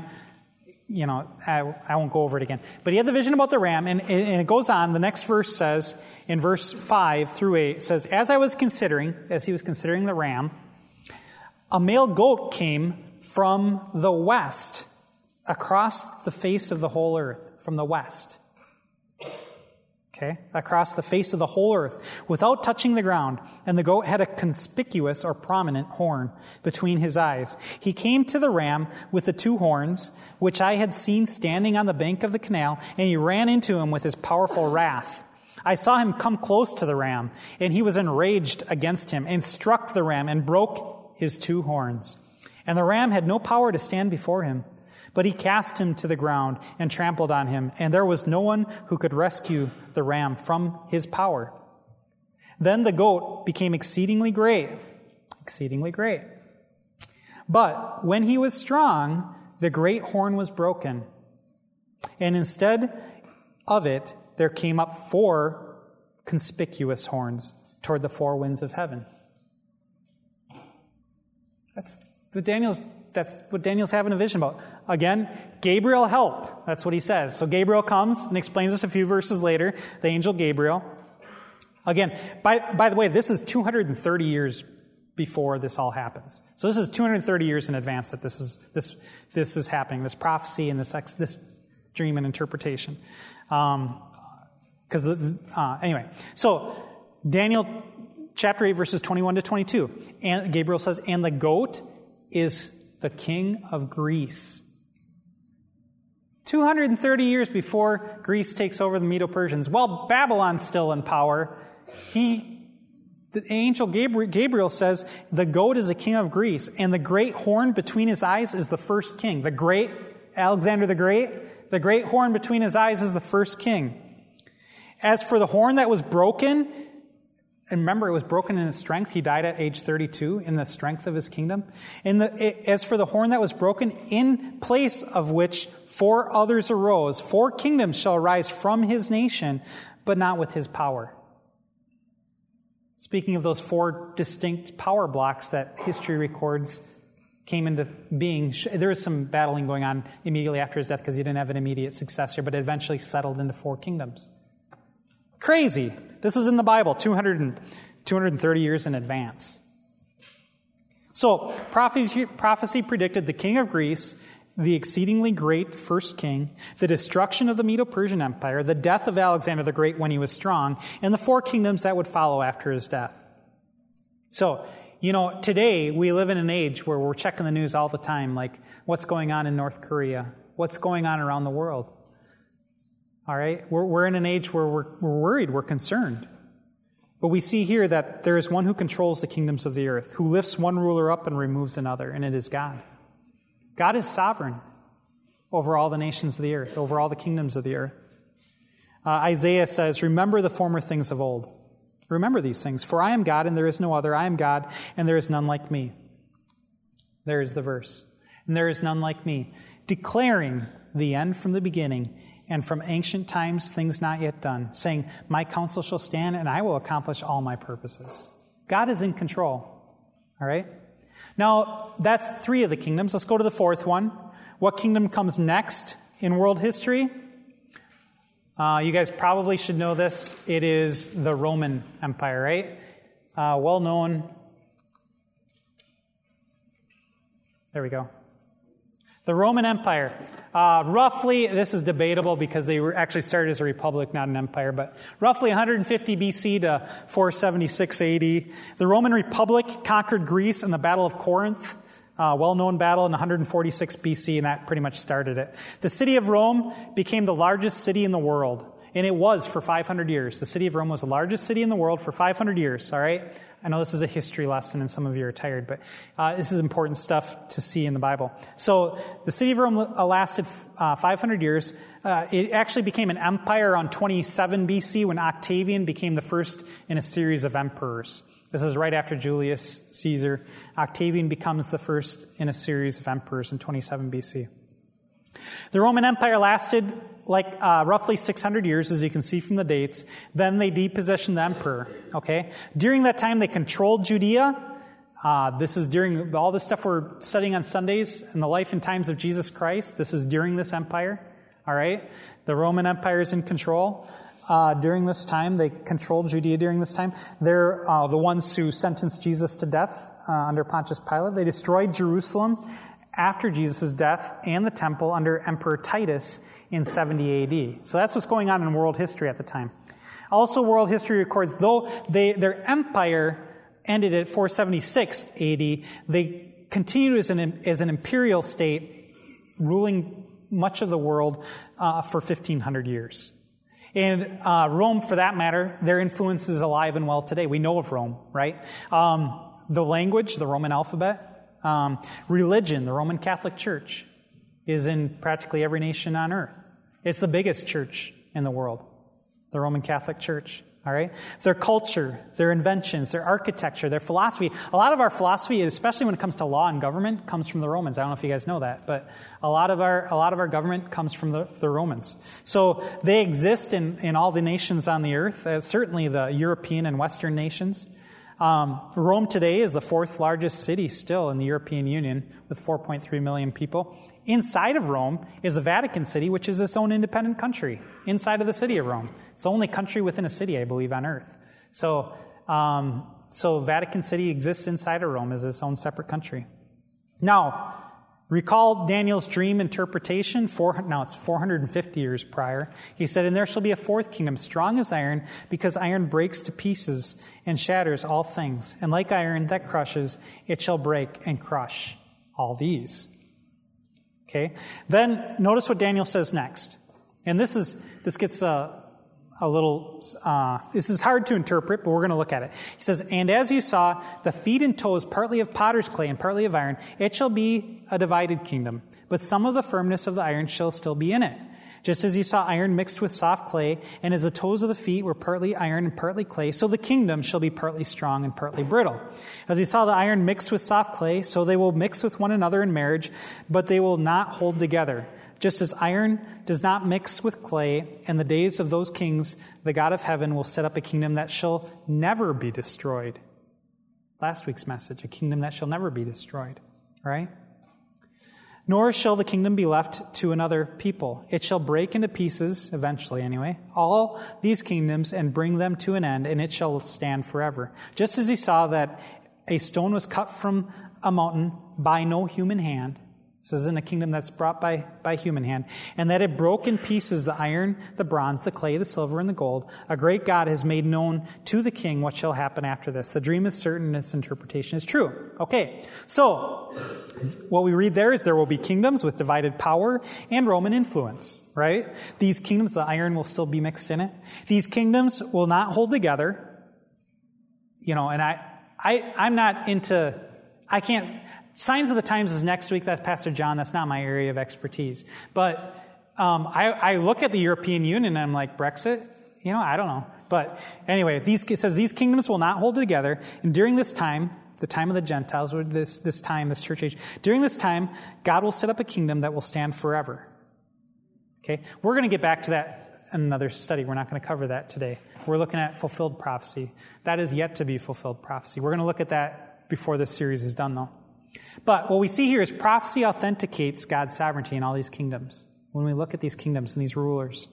I won't go over it again. But he had the vision about the ram, and it goes on. The next verse says, in verse 5 through 8, it says, as he was considering the ram, a male goat came from the west, across the face of the whole earth, from the west. Okay? Across the face of the whole earth, without touching the ground. And the goat had a conspicuous or prominent horn between his eyes. He came to the ram with the 2 horns, which I had seen standing on the bank of the canal, and he ran into him with his powerful wrath. I saw him come close to the ram, and he was enraged against him, and struck the ram, and broke his 2 horns. And the ram had no power to stand before him, but he cast him to the ground and trampled on him, and there was no one who could rescue the ram from his power. Then the goat became exceedingly great. But when he was strong, the great horn was broken, and instead of it, there came up 4 conspicuous horns toward the 4 winds of heaven. That's what Daniel's having a vision about. Again, Gabriel help. That's what he says. So Gabriel comes and explains this a few verses later. The angel Gabriel. Again, by the way, this is 230 years before this all happens. So this is 230 years in advance that this is happening. This prophecy and this dream and interpretation. Anyway, so Daniel chapter 8, verses 21 to 22. And Gabriel says, and the goat is the king of Greece. 230 years before Greece takes over the Medo-Persians. While Babylon's still in power, the angel Gabriel says, the goat is the king of Greece, and the great horn between his eyes is the first king. The great Alexander the great horn between his eyes is the first king. As for the horn that was broken, and remember, it was broken in its strength. He died at age 32 in the strength of his kingdom. As for the horn that was broken, in place of which 4 others arose, 4 kingdoms shall arise from his nation, but not with his power. Speaking of those 4 distinct power blocks that history records came into being, there was some battling going on immediately after his death because he didn't have an immediate successor, but it eventually settled into 4 kingdoms. Crazy. This is in the Bible, 230 years in advance. So, prophecy predicted the king of Greece, the exceedingly great first king, the destruction of the Medo-Persian Empire, the death of Alexander the Great when he was strong, and the 4 kingdoms that would follow after his death. So, today we live in an age where we're checking the news all the time, like what's going on in North Korea, what's going on around the world. All right? We're in an age where we're worried, we're concerned. But we see here that there is one who controls the kingdoms of the earth, who lifts one ruler up and removes another, and it is God. God is sovereign over all the nations of the earth, over all the kingdoms of the earth. Isaiah says, remember the former things of old. Remember these things. For I am God and there is no other. I am God and there is none like me. There is the verse. And there is none like me. Declaring the end from the beginning, and from ancient times things not yet done, saying, my counsel shall stand, and I will accomplish all my purposes. God is in control. All right? Now, that's 3 of the kingdoms. Let's go to the 4th one. What kingdom comes next in world history? You guys probably should know this. It is the Roman Empire, right? Well known. There we go. The Roman Empire. Roughly, this is debatable because they were actually started as a republic, not an empire, but roughly 150 BC to 476 AD. The Roman Republic conquered Greece in the Battle of Corinth, well-known battle in 146 BC, and that pretty much started it. The city of Rome became the largest city in the world, and it was for 500 years. The city of Rome was the largest city in the world for 500 years, all right? I know this is a history lesson and some of you are tired, but this is important stuff to see in the Bible. So the city of Rome lasted 500 years. It actually became an empire on 27 BC when Octavian became the first in a series of emperors. This is right after Julius Caesar. Octavian becomes the first in a series of emperors in 27 BC. The Roman Empire lasted roughly 600 years, as you can see from the dates. Then they depositioned the emperor, okay? During that time, they controlled Judea. This is during all the stuff we're studying on Sundays and the life and times of Jesus Christ. This is during this empire, all right? The Roman Empire is in control. During this time, they controlled Judea during this time. They're the ones who sentenced Jesus to death under Pontius Pilate. They destroyed Jerusalem after Jesus' death and the temple under Emperor Titus in 70 AD. So that's what's going on in world history at the time. Also, world history records, though their empire ended at 476 AD, they continued as an imperial state, ruling much of the world for 1,500 years. And Rome, for that matter, their influence is alive and well today. We know of Rome, right? The language, the Roman alphabet, religion, the Roman Catholic Church, is in practically every nation on earth. It's the biggest church in the world, the Roman Catholic Church, all right? Their culture, their inventions, their architecture, their philosophy. A lot of our philosophy, especially when it comes to law and government, comes from the Romans. I don't know if you guys know that, but a lot of our government comes from the Romans. So they exist in all the nations on the earth, certainly the European and Western nations. Rome today is the 4th largest city still in the European Union with 4.3 million people. Inside of Rome is the Vatican City, which is its own independent country inside of the city of Rome. It's the only country within a city, I believe, on earth. So Vatican City exists inside of Rome as its own separate country. Now, recall Daniel's dream interpretation. Now it's 450 years prior. He said, "And there shall be a 4th kingdom, strong as iron, because iron breaks to pieces and shatters all things. And like iron that crushes, it shall break and crush all these." Okay? Then notice what Daniel says next. And this gets a little, this is hard to interpret, but we're going to look at it. He says, "And as you saw, the feet and toes, partly of potter's clay and partly of iron, it shall be a divided kingdom. But some of the firmness of the iron shall still be in it. Just as you saw iron mixed with soft clay, and as the toes of the feet were partly iron and partly clay, so the kingdom shall be partly strong and partly brittle. As you saw the iron mixed with soft clay, so they will mix with one another in marriage, but they will not hold together. Just as iron does not mix with clay, in the days of those kings, the God of heaven will set up a kingdom that shall never be destroyed." Last week's message, a kingdom that shall never be destroyed, right? "Nor shall the kingdom be left to another people. It shall break into pieces, eventually anyway, all these kingdoms and bring them to an end, and it shall stand forever. Just as he saw that a stone was cut from a mountain by no human hand," this isn't a kingdom that's brought by human hand, "and that it broke in pieces the iron, the bronze, the clay, the silver, and the gold. A great God has made known to the king what shall happen after this. The dream is certain, and its interpretation is true." Okay, so what we read there is there will be kingdoms with divided power and Roman influence, right? These kingdoms, the iron will still be mixed in it. These kingdoms will not hold together. And I'm not into, I can't, Signs of the Times is next week. That's Pastor John. That's not my area of expertise. But I look at the European Union and I'm like, Brexit? I don't know. But anyway, it says these kingdoms will not hold together. And during this time, the time of the Gentiles, or this church age, during this time, God will set up a kingdom that will stand forever. Okay? We're going to get back to that in another study. We're not going to cover that today. We're looking at fulfilled prophecy. That is yet to be fulfilled prophecy. We're going to look at that before this series is done, though. But what we see here is prophecy authenticates God's sovereignty in all these kingdoms. When we look at these kingdoms and these rulers.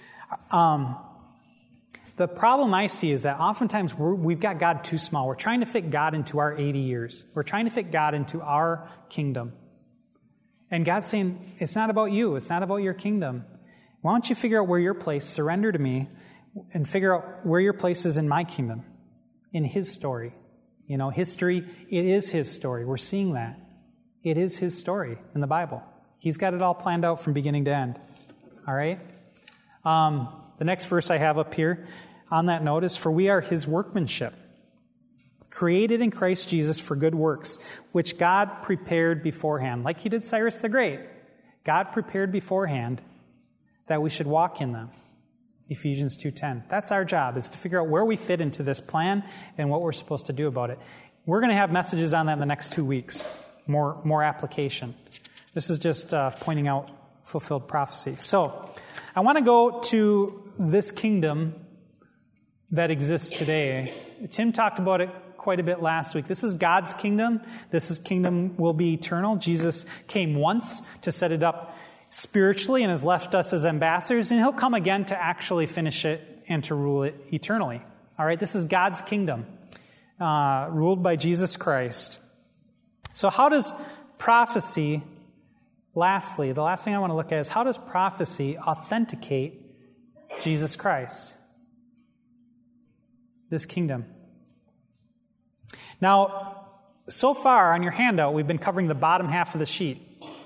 The problem I see is that oftentimes we've got God too small. We're trying to fit God into our 80 years. We're trying to fit God into our kingdom. And God's saying, it's not about you. It's not about your kingdom. Why don't you figure out where your place, surrender to me, and figure out where your place is in my kingdom, in his story. History, it is his story. We're seeing that. It is his story in the Bible. He's got it all planned out from beginning to end. All right? The next verse I have up here on that note is, for we are his workmanship, created in Christ Jesus for good works, which God prepared beforehand. Like he did Cyrus the Great. God prepared beforehand that we should walk in them. Ephesians 2:10. That's our job, is to figure out where we fit into this plan and what we're supposed to do about it. We're going to have messages on that in the next 2 weeks. More application. This is just pointing out fulfilled prophecy. So, I want to go to this kingdom that exists today. Tim talked about it quite a bit last week. This is God's kingdom. Kingdom will be eternal. Jesus came once to set it up spiritually and has left us as ambassadors, and he'll come again to actually finish it and to rule it eternally. All right, this is God's kingdom, ruled by Jesus Christ. So how does prophecy, lastly, the last thing I want to look at is, how does prophecy authenticate Jesus Christ, this kingdom? Now, so far on your handout, we've been covering the bottom half of the sheet.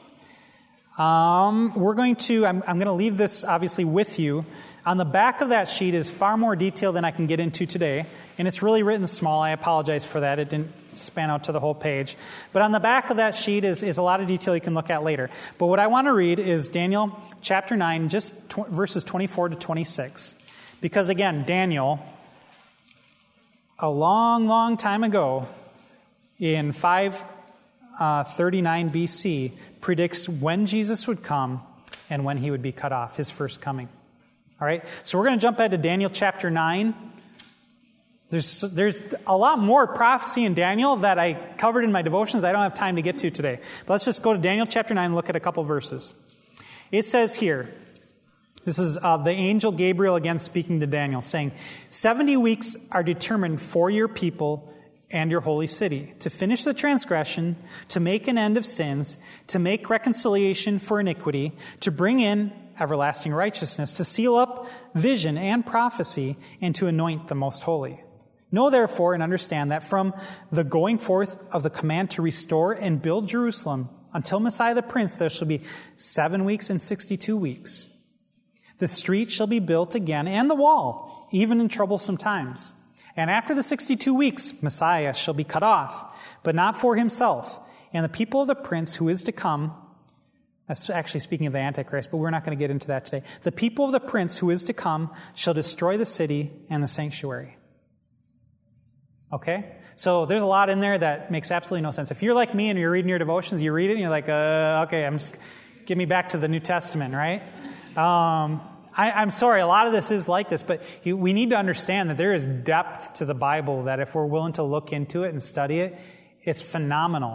I'm going to leave this obviously with you. On the back of that sheet is far more detail than I can get into today, and it's really written small. I apologize for that. It didn't span out to the whole page. But on the back of that sheet is a lot of detail you can look at later. But what I want to read is Daniel chapter 9, just verses 24 to 26. Because again, Daniel, a long, long time ago, in 539 BC, predicts when Jesus would come and when he would be cut off, his first coming. All right, so we're going to jump ahead to Daniel chapter 9. There's a lot more prophecy in Daniel that I covered in my devotions I don't have time to get to today. But let's just go to Daniel chapter 9 and look at a couple verses. It says here, this is the angel Gabriel again speaking to Daniel, saying, 70 weeks are determined for your people and your holy city, to finish the transgression, to make an end of sins, to make reconciliation for iniquity, to bring in everlasting righteousness, to seal up vision and prophecy, and to anoint the most holy. Know therefore and understand that from the going forth of the command to restore and build Jerusalem until Messiah the Prince, there shall be 7 weeks and 62 weeks. The street shall be built again, and the wall, even in troublesome times. And after the 62 weeks, Messiah shall be cut off, but not for himself. And the people of the Prince who is to come, that's actually speaking of the Antichrist, but we're not going to get into that today. The people of the Prince who is to come shall destroy the city and the sanctuary. Okay? So there's a lot in there that makes absolutely no sense. If you're like me and you're reading your devotions, you read it and you're like, okay, get me back to the New Testament, right? I'm sorry, a lot of this is like this, but we need to understand that there is depth to the Bible that if we're willing to look into it and study it, it's phenomenal.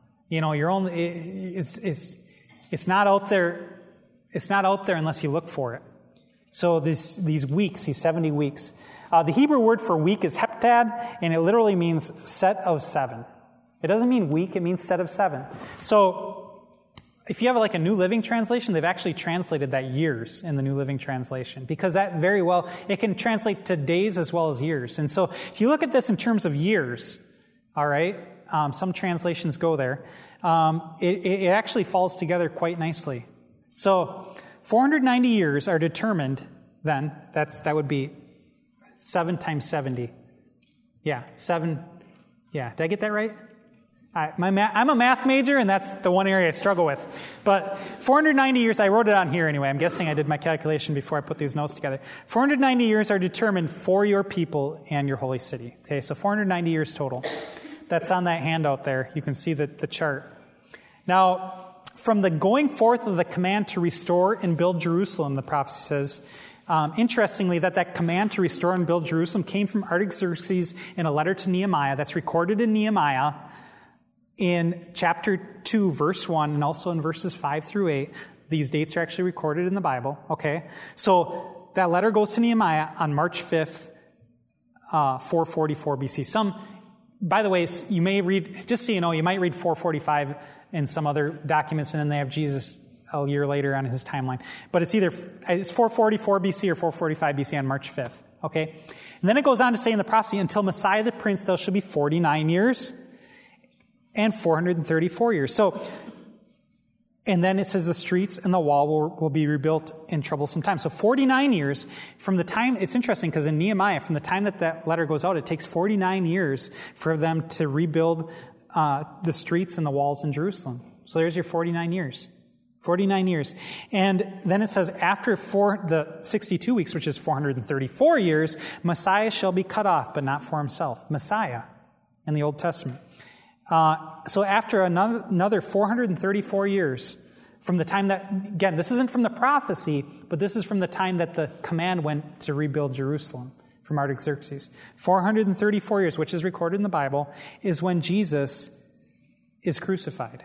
It's not out there. It's not out there unless you look for it. So these weeks, these 70 weeks. The Hebrew word for week is heptad, and it literally means set of 7. It doesn't mean week, it means set of 7. So if you have like a New Living Translation, they've actually translated that years in the New Living Translation, because that very well, it can translate to days as well as years. And so if you look at this in terms of years, all right, some translations go there, it actually falls together quite nicely. So 490 years are determined then, that would be 7 times 70. Yeah, 7. Yeah, did I get that right? I'm a math major, and that's the one area I struggle with. But 490 years, I wrote it on here anyway. I'm guessing I did my calculation before I put these notes together. 490 years are determined for your people and your holy city. Okay, so 490 years total. That's on that handout there. You can see the chart. Now, from the going forth of the command to restore and build Jerusalem, the prophecy says, Interestingly, that command to restore and build Jerusalem came from Artaxerxes in a letter to Nehemiah that's recorded in Nehemiah in chapter 2, verse 1, and also in verses 5 through 8. These dates are actually recorded in the Bible, okay? So that letter goes to Nehemiah on March 5th, 444 BC. By the way, you may read, just so you know, you might read 445 in some other documents, and then they have Jesus a year later on his timeline. But it's 444 BC or 445 BC on March 5th, okay? And then it goes on to say in the prophecy, until Messiah the Prince, there shall be 49 years and 434 years. So, and then it says the streets and the wall will be rebuilt in troublesome times. So 49 years from the time, it's interesting because in Nehemiah, from the time that letter goes out, it takes 49 years for them to rebuild the streets and the walls in Jerusalem. So there's your 49 years. 49 years. And then it says after the 62 weeks, which is 434 years, Messiah shall be cut off, but not for himself. Messiah in the Old Testament. So after another 434 years from the time that, again, this isn't from the prophecy, but this is from the time that the command went to rebuild Jerusalem from Artaxerxes. 434 years, which is recorded in the Bible, is when Jesus is crucified.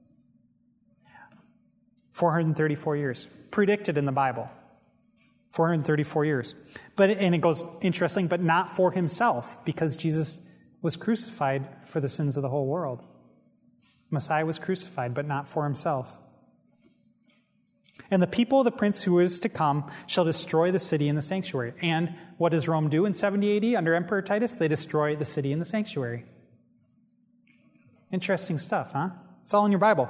434 years. Predicted in the Bible. 434 years. And it goes, interesting, but not for himself, because Jesus was crucified for the sins of the whole world. Messiah was crucified, but not for himself. And the people of the prince who is to come shall destroy the city and the sanctuary. And what does Rome do in 70 AD under Emperor Titus? They destroy the city and the sanctuary. Interesting stuff, huh? It's all in your Bible.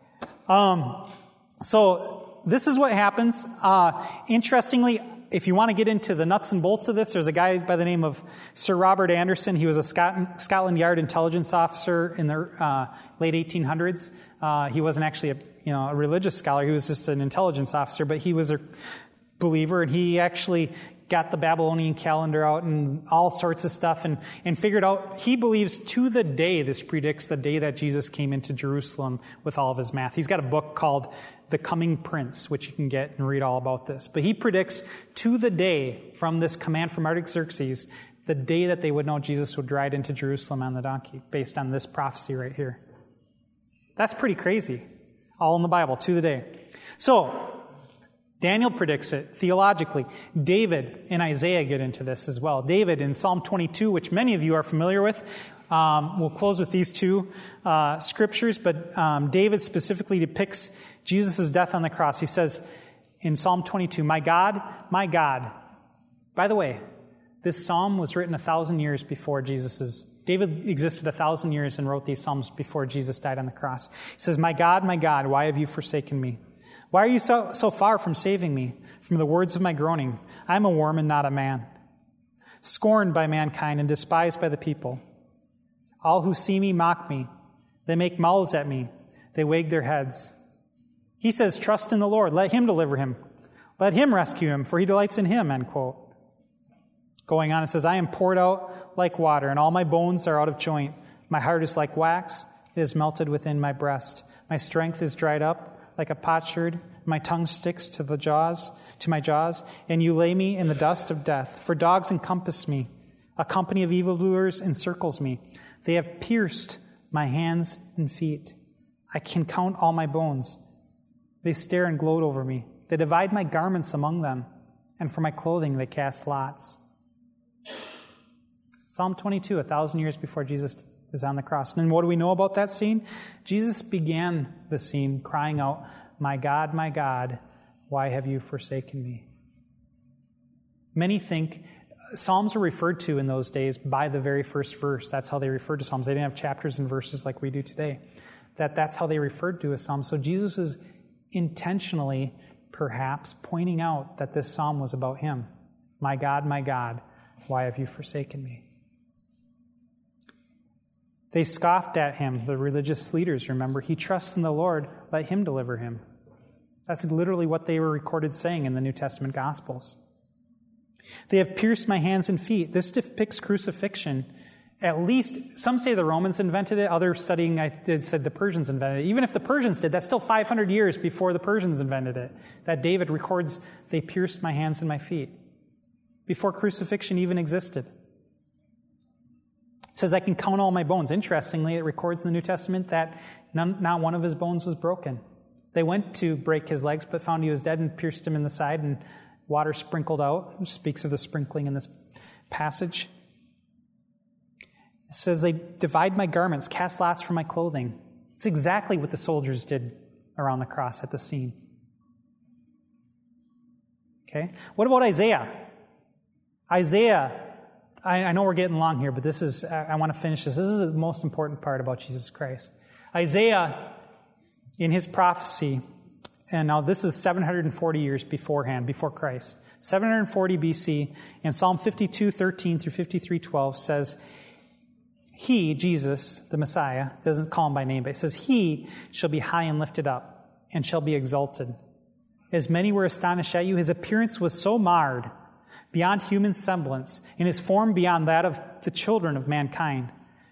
So this is what happens. Interestingly, if you want to get into the nuts and bolts of this, there's a guy by the name of Sir Robert Anderson. He was a Scotland Yard intelligence officer in the late 1800s. He wasn't actually a religious scholar. He was just an intelligence officer, but he was a believer, and he actually got the Babylonian calendar out and all sorts of stuff and figured out, he believes to the day, this predicts the day that Jesus came into Jerusalem with all of his math. He's got a book called The Coming Prince, which you can get and read all about this. But he predicts to the day from this command from Artaxerxes, the day that they would know Jesus would ride into Jerusalem on the donkey, based on this prophecy right here. That's pretty crazy. All in the Bible, to the day. So, Daniel predicts it theologically. David and Isaiah get into this as well. David in Psalm 22, which many of you are familiar with. We'll close with these two scriptures, but David specifically depicts Jesus' death on the cross. He says in Psalm 22, my God, by the way, this psalm was written 1,000 years before David existed 1,000 years and wrote these psalms before Jesus died on the cross. He says, my God, why have you forsaken me? Why are you so far from saving me from the words of my groaning? I am a worm and not a man, scorned by mankind and despised by the people. All who see me mock me. They make mouths at me. They wag their heads. He says, trust in the Lord. Let him deliver him. Let him rescue him, for he delights in him, end quote. Going on, it says, I am poured out like water, and all my bones are out of joint. My heart is like wax. It is melted within my breast. My strength is dried up like a potsherd. My tongue sticks to my jaws, and you lay me in the dust of death. For dogs encompass me. A company of evildoers encircles me. They have pierced my hands and feet. I can count all my bones. They stare and gloat over me. They divide my garments among them, and for my clothing they cast lots. Psalm 22, 1,000 years before Jesus is on the cross. And what do we know about that scene? Jesus began the scene crying out, my God, why have you forsaken me? Many think Psalms were referred to in those days by the very first verse. That's how they referred to Psalms. They didn't have chapters and verses like we do today. That's how they referred to a psalm. So Jesus was intentionally, perhaps, pointing out that this psalm was about him. My God, why have you forsaken me? They scoffed at him, the religious leaders, remember. He trusts in the Lord, let him deliver him. That's literally what they were recorded saying in the New Testament Gospels. They have pierced my hands and feet. This depicts crucifixion at least, some say the Romans invented it. Other studying I did said the Persians invented it. Even if the Persians did, that's still 500 years before the Persians invented it. That David records, they pierced my hands and my feet. Before crucifixion even existed. It says, I can count all my bones. Interestingly, it records in the New Testament that not one of his bones was broken. They went to break his legs, but found he was dead and pierced him in the side, and water sprinkled out. It speaks of the sprinkling in this passage. It says, they divide my garments, cast lots for my clothing. It's exactly what the soldiers did around the cross at the scene. Okay? What about Isaiah? Isaiah, I know we're getting long here, but I want to finish this. This is the most important part about Jesus Christ. Isaiah, in his prophecy, and now this is 740 years beforehand, before Christ. 740 BC, and Psalm 52:13 through 53:12 says, He, Jesus, the Messiah, doesn't call him by name, but it says, He shall be high and lifted up, and shall be exalted. As many were astonished at you, his appearance was so marred, beyond human semblance, and his form beyond that of the children of mankind.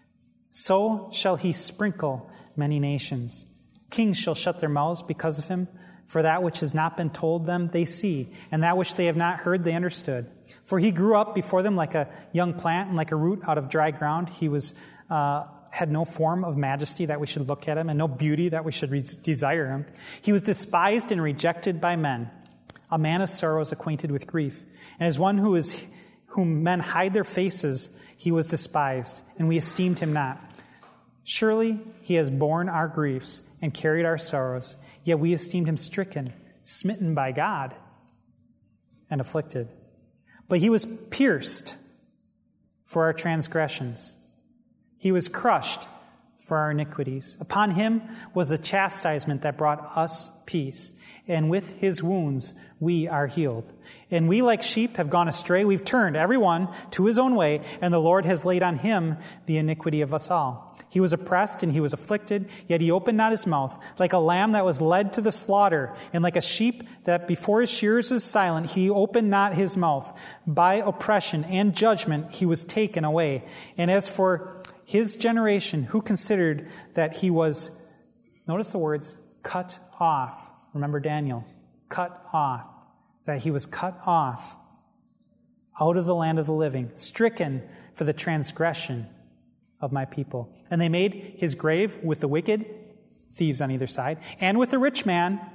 So shall he sprinkle many nations. Kings shall shut their mouths because of him, for that which has not been told them they see, and that which they have not heard they understood. For he grew up before them like a young plant and like a root out of dry ground. He had no form of majesty that we should look at him, and no beauty that we should desire him. He was despised and rejected by men, a man of sorrows, acquainted with grief. And as one whom men hide their faces, he was despised, and we esteemed him not. Surely he has borne our griefs and carried our sorrows, yet we esteemed him stricken, smitten by God, and afflicted. But he was pierced for our transgressions. He was crushed for our iniquities. Upon him was the chastisement that brought us peace, and with his wounds we are healed. And we like sheep have gone astray. We've turned every one to his own way, and the Lord has laid on him the iniquity of us all. He was oppressed and he was afflicted, yet he opened not his mouth. Like a lamb that was led to the slaughter, and like a sheep that before his shearers is silent, he opened not his mouth. By oppression and judgment he was taken away. And as for his generation, who considered that he was, notice the words, cut off. Remember Daniel, cut off. That he was cut off out of the land of the living, stricken for the transgression of my people. And they made his grave with the wicked, thieves on either side, and with the rich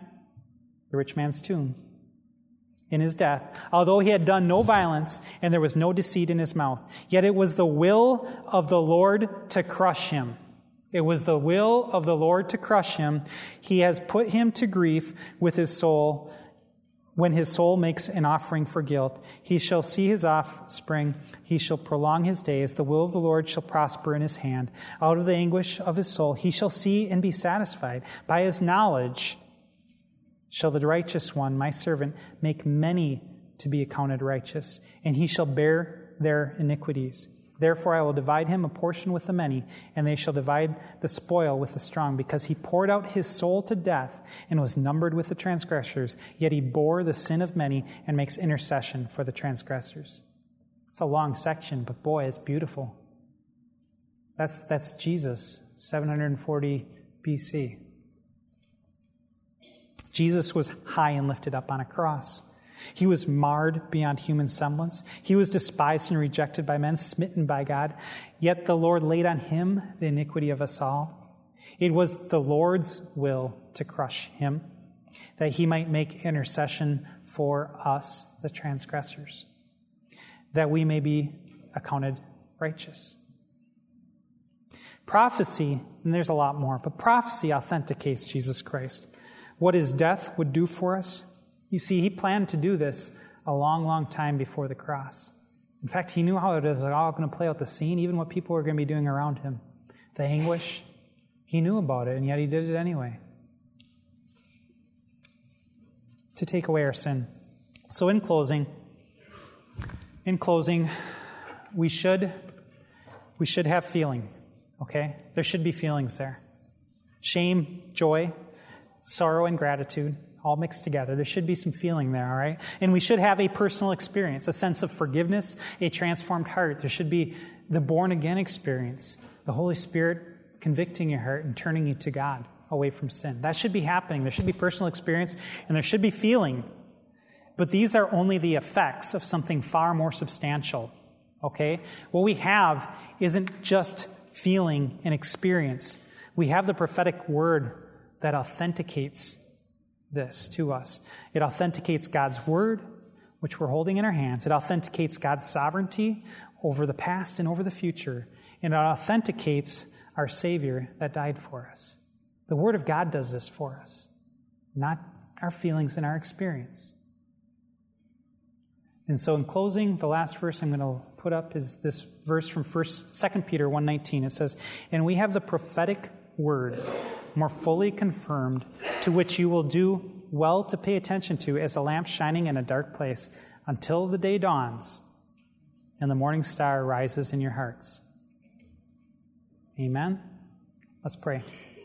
man's tomb, in his death, although he had done no violence, and there was no deceit in his mouth. Yet it was the will of the Lord to crush him. It was the will of the Lord to crush him. He has put him to grief with his soul. When his soul makes an offering for guilt, he shall see his offspring. He shall prolong his days. The will of the Lord shall prosper in his hand. Out of the anguish of his soul, he shall see and be satisfied. By his knowledge shall the righteous one, my servant, make many to be accounted righteous, and he shall bear their iniquities. Therefore I will divide him a portion with the many, and they shall divide the spoil with the strong, because he poured out his soul to death and was numbered with the transgressors, yet he bore the sin of many and makes intercession for the transgressors. It's a long section, but boy, it's beautiful. That's Jesus, 740 BC. Jesus was high and lifted up on a cross. He was marred beyond human semblance. He was despised and rejected by men, smitten by God. Yet the Lord laid on him the iniquity of us all. It was the Lord's will to crush him, that he might make intercession for us, the transgressors, that we may be accounted righteous. Prophecy, and there's a lot more, but prophecy authenticates Jesus Christ. What his death would do for us. You see, he planned to do this a long, long time before the cross. In fact, he knew how it was all going to play out, the scene, even what people were going to be doing around him. The anguish, he knew about it, and yet he did it anyway. To take away our sin. So in closing, we should have feeling, okay? There should be feelings there. Shame, joy, sorrow, and gratitude. all mixed together. There should be some feeling there, all right? And we should have a personal experience, a sense of forgiveness, a transformed heart. There should be the born-again experience, the Holy Spirit convicting your heart and turning you to God away from sin. That should be happening. There should be personal experience, and there should be feeling. But these are only the effects of something far more substantial, okay? What we have isn't just feeling and experience. We have the prophetic word that authenticates this to us. It authenticates God's word, which we're holding in our hands. It authenticates God's sovereignty over the past and over the future. And it authenticates our Savior that died for us. The Word of God does this for us, not our feelings and our experience. And so in closing, the last verse I'm going to put up is this verse from 2 Peter 1:19. It says, "And we have the prophetic word more fully confirmed, to which you will do well to pay attention to as a lamp shining in a dark place until the day dawns and the morning star rises in your hearts." Amen? Let's pray.